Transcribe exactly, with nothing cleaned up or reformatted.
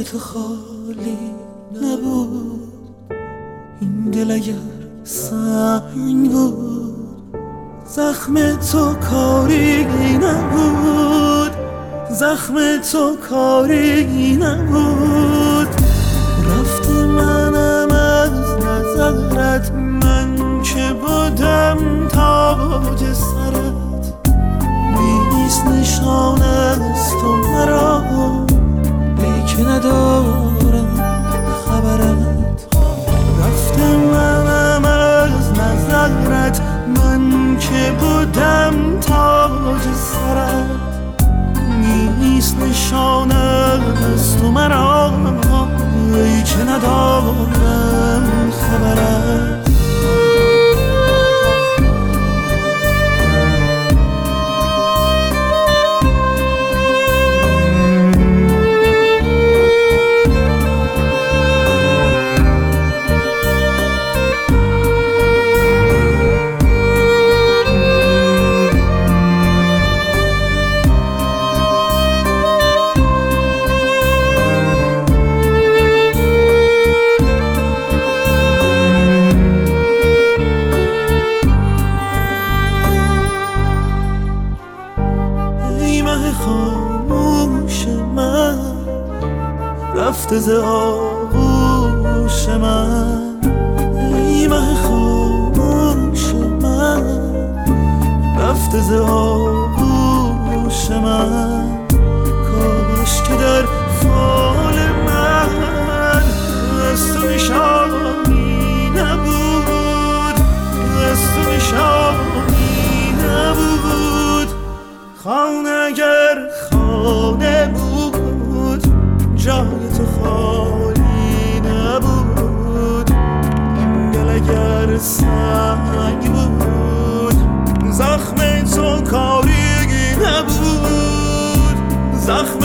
تو خالی نبود، این دل اگر سنگ بود، زخم تو کاری نبود، زخم تو کاری نبود. رفت منم از نظرت، من که بودم تاج سرت، نیست نشان از تو مرا، ای که ندارم خبرت. رفت منم از نظرت، من که بودم تاج سرت، نیست نشان از تو مرا، ای که ندارم خبرت. خاموش من رفته ز آغوش من، ای مه خاموش من رفته ز آغوش من. کاش که در فال من از تو نشانی نبود، از تو نشانی نبود. خانه اگر خانه بود، جای تو خالی نبود، دل اگر سنگ بود، زخم تو کاری نبود، زخم